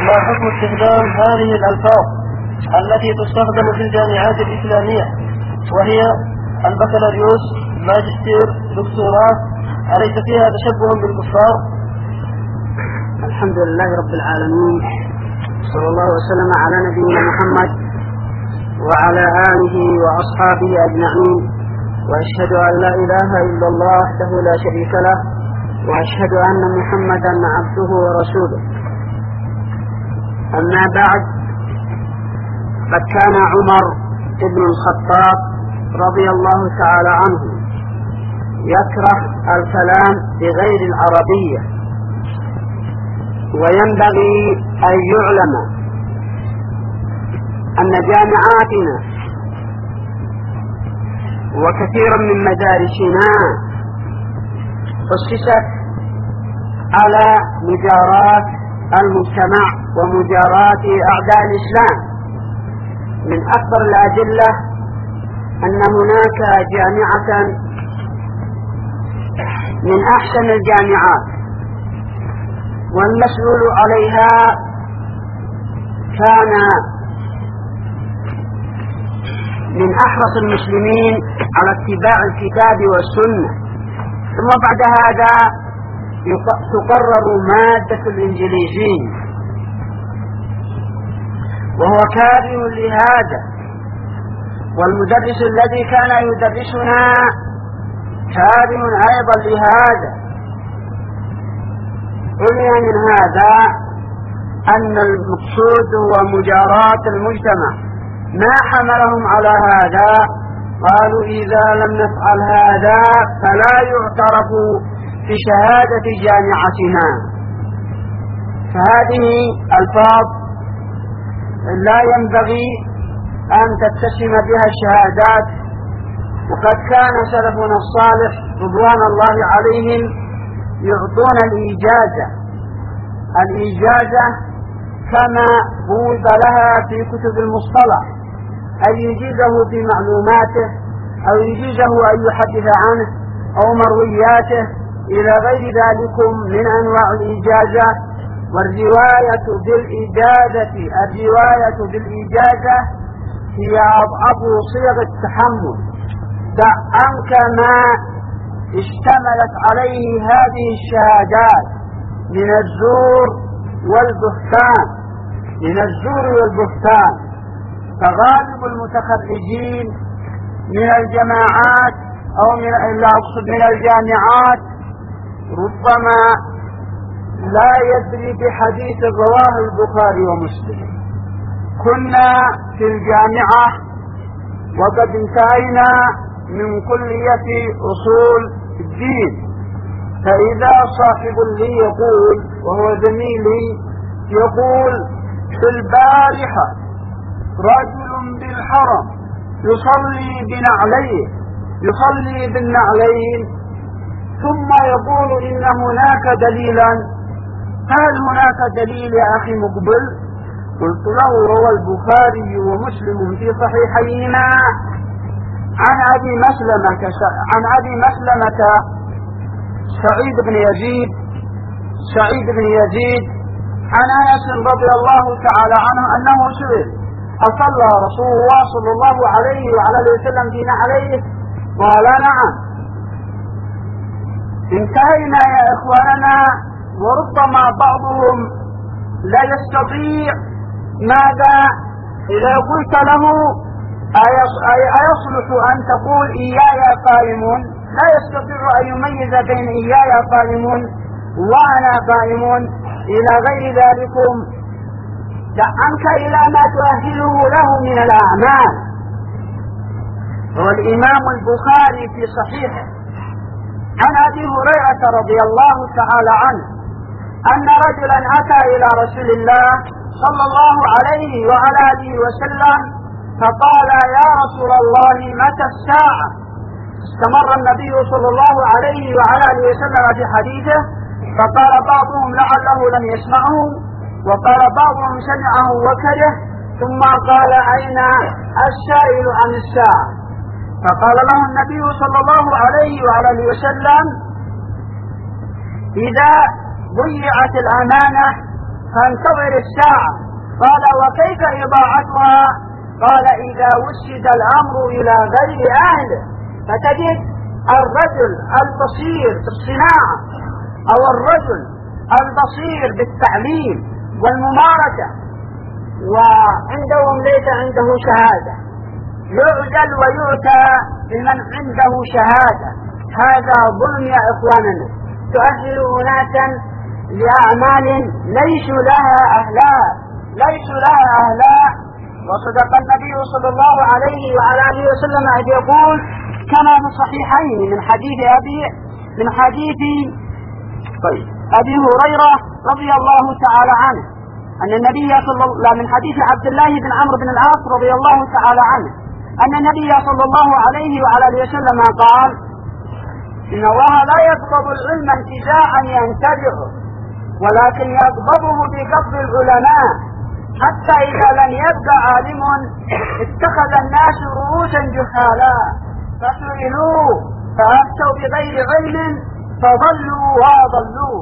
ما حكم استخدام هذه الألفاظ التي تستخدم في الجامعات الإسلامية وهي البكالوريوس، ماجستير، دكتوراه؟ أليس فيها تشبه بالكفار؟ الحمد لله رب العالمين، صلى الله وسلم على نبينا محمد وعلى آله وأصحابه أجمعين، وأشهد أن لا إله إلا الله وحده لا شريك له، وأشهد أن محمدا عبده ورسوله. أما بعد، قد كان عمر بن الخطاب رضي الله تعالى عنه يكره الكلام بغير العربية، وينبغي أن يعلم أن جامعاتنا وكثيرا من مدارسنا أسست على مجاراة المجتمع ومجاراة أعداء الإسلام. من أكبر الأدلة أن هناك جامعة من أحسن الجامعات، والمسؤول عليها كان من أحرص المسلمين على اتباع الكتاب والسنة. ثم بعد هذا تقرر مادة الإنجليزية، وهو كاره لهذا، والمدرس الذي كان يدرسنا كاره أيضا لهذا. علم من هذا أن المقصود هو مجاراة المجتمع. ما حملهم على هذا؟ قالوا إذا لم نفعل هذا فلا يعترف بشهادة جامعتنا. فهذه ألفاظ لا ينبغي أن تتسم بها الشهادات. وقد كان سلفنا الصالح رضوان الله عليهم يعطون الإجازة كما بوب لها في كتب المصطلح، أن يجيزه في معلوماته، أو يجيزه أن يحدث عنه أو مروياته إلى غير ذلك من أنواع الإجازة. والرواية بالإجازة هي أضعف صيغ التحمل. دع عنك ما اشتملت عليه هذه الشهادات من الزور والبهتان. فغالب المتخرجين من الجماعات أو من الجامعات ربما لا يدري بحديث رواه البخاري ومسلم. كنا في الجامعة وقد انتهينا من كلية أصول الدين، فإذا صاحب لي يقول، وهو زميلي، يقول في البارحة رجل بالحرم يصلي بالنعلين، ثم يقول إن هناك دليلا. هل هناك دليل يا أخي مقبل؟ قلت له روى البخاري ومسلم في صحيحيهما عن أبي مسلمة سعيد بن يزيد عن أنس رضي الله تعالى عنه أنه سئل: أصلى رسول الله صلى الله عليه وعلى وسلم دين عليه؟ قال: نعم. انتهينا يا إخواننا. وربما بعضهم لا يستطيع ماذا إذا قلت له أيصلح أن تقول إياي قائم؟ لا يستطيع أن يميز بين إياي قائم وأنا قائم إلى غير ذلك. دع عنك إلى ما تؤهله له من الأعمال. والإمام البخاري في صحيحه عن أبي هريرة رضي الله تعالى عنه أن رجلا أتى إلى رسول الله صلى الله عليه وعلى آله وسلم فقال: يا رسول الله متى الساعة؟ استمر النبي صلى الله عليه وعلى آله وسلم في حديثه، فقال بعضهم لعله لم يسمعه، وقال بعضهم سمعه وكره، ثم قال: أين السائل عن الساعة؟ فقال له النبي صلى الله عليه وعلى آله وسلم: إذا ضيعت الأمانة فانتظر الساعة. قال وكيف إضاعتها؟ قال إذا وسد الأمر إلى غير أهله، فتجد الرجل البصير بالصناعة أو الرجل البصير بالتعليم والممارسة وعندهم ليس عنده شهادة، يعزل ويؤتى بمن عنده شهادة. هذا ظلم يا إخواننا. تؤهل أناسا لأعمال ليسوا لها أهلاء. وصدق النبي صلى الله عليه وعلى آله وسلم أن يقول كما في الصحيحين من حديث أبي هريرة رضي الله تعالى عنه أن النبي من حديث عبد الله بن عمرو بن العاص رضي الله تعالى عنه أن النبي صلى الله عليه وعلى آله وسلم قال إن الله لا يقبض العلم انتزاعا ينتزعه، ولكن يقبضه بقبض العلماء، حتى إذا لم يبق عالم اتخذ الناس رؤوسا جهالا فسئلوا فأفتوا بغير علم فضلوا وأضلوا.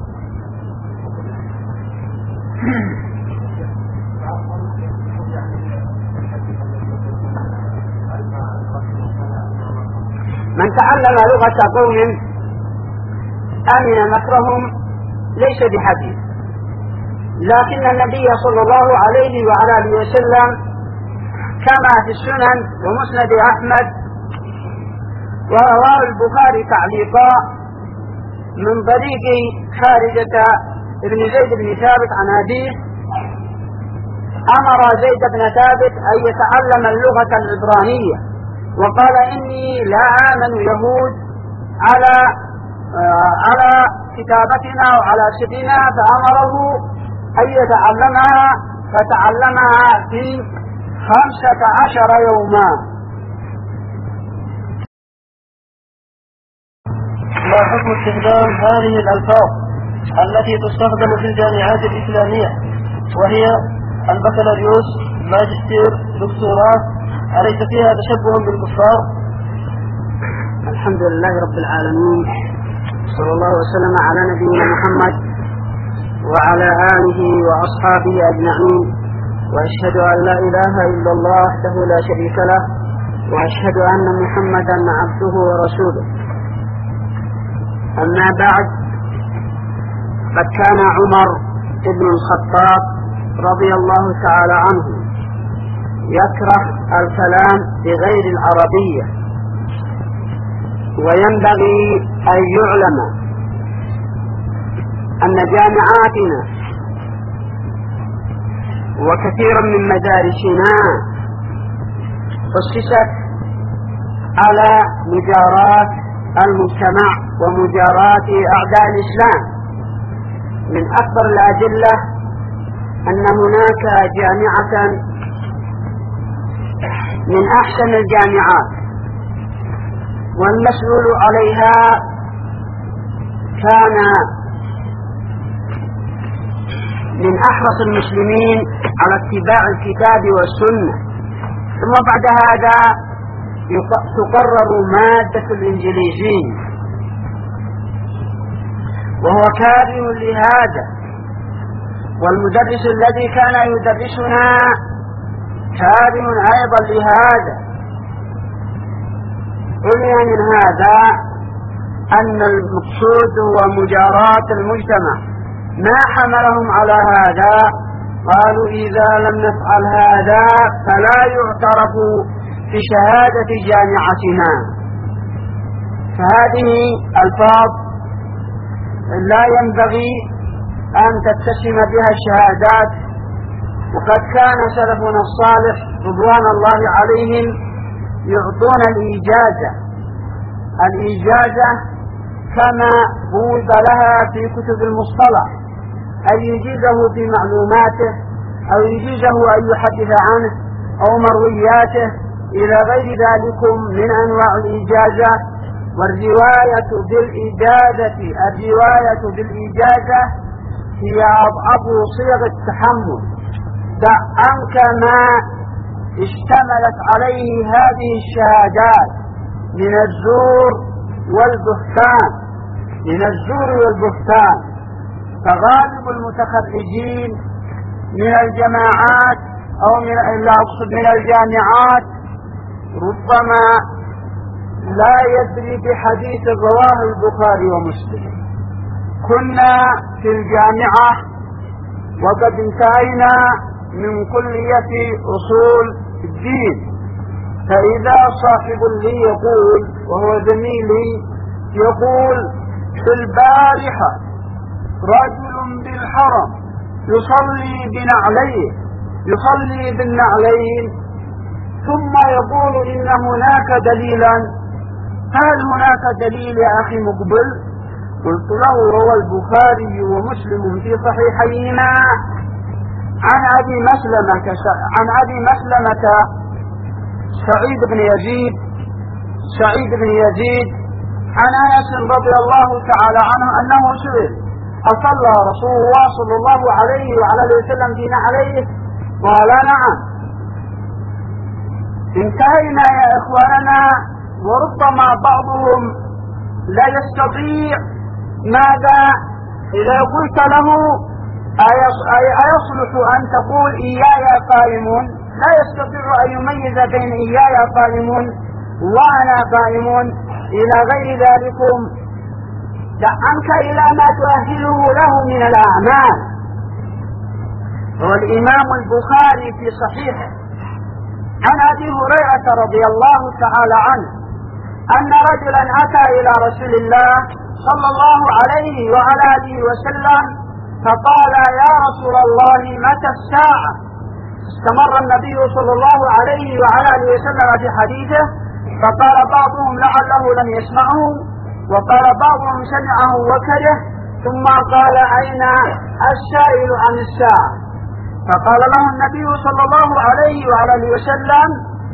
من تعلم لغة قوم أمن مكرهم ليس بحديث، لكن النبي صلى الله عليه وعلى آله وسلم كما في السنن ومسند أحمد ورواه البخاري تعليقا من طريق خارجة ابن زيد بن ثابت عن أبيه أمر زيد بن ثابت أن يتعلم اللغة العبرانية، وقال إني لا آمن يهود على كتابتنا وعلى سبنا، فأمره أن يتعلمها، فتعلمها في 15 يوما. ما حكم استخدام هذه الألفاظ التي تستخدم في الجامعات الإسلامية وهي البكالوريوس، ماجستير، دكتوراه؟ أليس فيها تشبه بالكفار؟ الحمد لله رب العالمين، صلى الله وسلم على نبينا محمد وعلى آله وأصحابه أجمعين، وأشهد أن لا إله إلا الله وحده لا شريك له، وأشهد أن محمدا عبده ورسوله. أما بعد، قد كان عمر بن الخطاب رضي الله تعالى عنه يكره الكلام بغير العربية، وينبغي أن يعلم أن جامعاتنا وكثيرا من مدارسنا أسست على مجاراة المجتمع ومجاراة أعداء الإسلام. من أكبر الأدلة أن هناك جامعة من أحسن الجامعات، والمسؤول عليها كان من أحرص المسلمين على اتباع الكتاب والسنة، ثم بعد هذا تقرر مادة الإنجليزية، وهو كاره لهذا. والمدرس الذي كان يدرسنا كاره أيضا لهذا. علم من هذا أن المقصود هو مجاراة المجتمع. ما حملهم على هذا؟ قالوا إذا لم نفعل هذا فلا يعترف في شهادة جامعتنا. فهذه ألفاظ لا ينبغي أن تتسم بها الشهادات. وقد كان سلفنا الصالح رضوان الله عليهم يعطون الإجازة كما بوض لها في كتب المصطلح، أن يجيزه في معلوماته، أو يجيزه أن يحدث عنه، أو مروياته، إلى غير ذلك من أنواع الإجازة. والرواية بالإجازة هي أضعف صيغ التحمل. دع عنك ما اشتملت عليه هذه الشهادات من الزور والبهتان. فغالب المتخرجين من الجماعات أو من الجامعات ربما لا يدري بحديث رواه البخاري ومسلم. كنا في الجامعة وقد انتهينا من كلية أصول الدين، فإذا صاحب لي يقول وهو زميلي يقول في البارحة رجل بالحرم يصلي بالنعلين ثم يقول إن هناك دليلا، هل هناك دليل يا أخي مقبل؟ قلت له روى البخاري ومسلم في صحيحيهما عن أبي مسلمة سعيد بن يزيد عن أنس رضي الله تعالى عنه أنه سئل أصلى رسول الله صلى الله عليه وعلى اله وسلم في نعليه؟ قال نعم. انتهينا يا إخواننا، وربما بعضهم لا يستطيع ماذا إذا قلت له أيصلح أن تقول إياي قائمون، لا يستطيع أن يميز بين إياي قائمون وأنا قائمون إلى غير ذلكم. دع عنك إلى ما تؤهله له من الأعمال. والإمام البخاري في صحيحه عن أبي هريرة رضي الله تعالى عنه أن رجلا أتى إلى رسول الله صلى الله عليه وعلى آله وسلم فقال يا رسول الله متى الساعة؟ استمر النبي صلى الله عليه وعلى آله وسلم في حديثه، فقال بعضهم لعله لم يسمعه، وقال بعضهم سمعه وكره، ثم قال أين السائل عن الساعة؟ فقال له النبي صلى الله عليه وعلى آله وسلم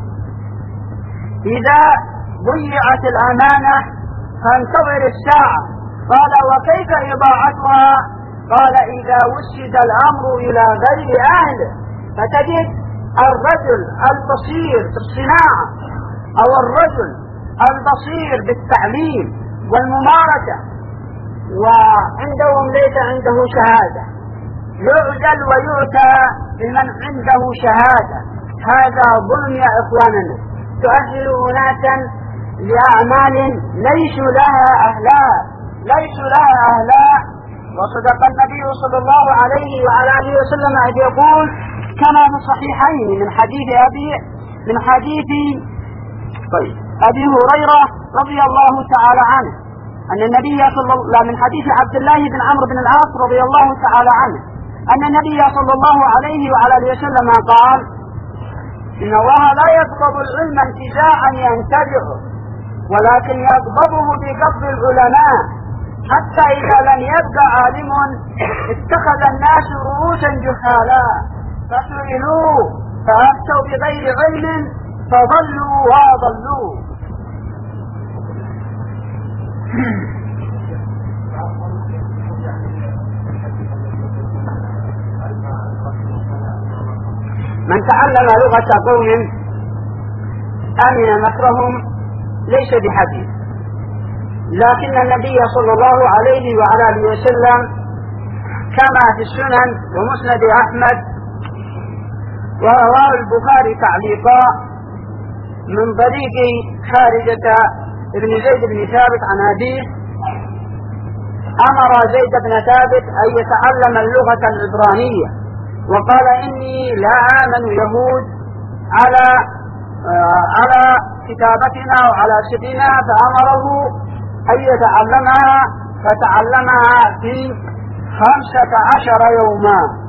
إذا ضيعت الأمانة فانتظر الساعة. قال وكيف إضاعتها؟ قال إذا وسد الأمر إلى غير أهله، فتجد الرجل البصير بالصناعة أو الرجل البصير بالتعليم والممارسة وعندهم ليس عنده شهادة، يعزل ويؤتى بمن عنده شهادة. هذا ظلم يا إخواننا. تؤهل أناسا لأعمال ليسوا لها أهلاء. وصدق النبي صلى الله عليه وعلى آله وسلم أن يقول كما في الصحيحين من حديث أبي هريرة رضي الله تعالى عنه أن النبي من حديث عبد الله بن عمرو بن العاص رضي الله تعالى عنه أن النبي صلى الله عليه وعلى آله وسلم قال إن الله لا يقبض العلم انتزاعا ينتزعه، ولكن يقبضه بقبض العلماء، حتى إذا لم يبقى عالم اتخذ الناس رؤوسا جهالا فسئلوا فأفتوا بغير علم فضلوا وأضلوا. من تعلم لغة قوم أمن مكرهم ليس بحديث، لكن النبي صلى الله عليه وعلى آله وسلم كما في السنن ومسند أحمد ورواه البخاري تعليقا من طريق خارجة ابن زيد بن ثابت عن أبيه أمر زيد بن ثابت أن يتعلم اللغة العبرانية، وقال إني لا آمن يهود على كتابتنا وعلى سرنا، فأمره أن يتعلمها، فتعلمها في 15 يوما.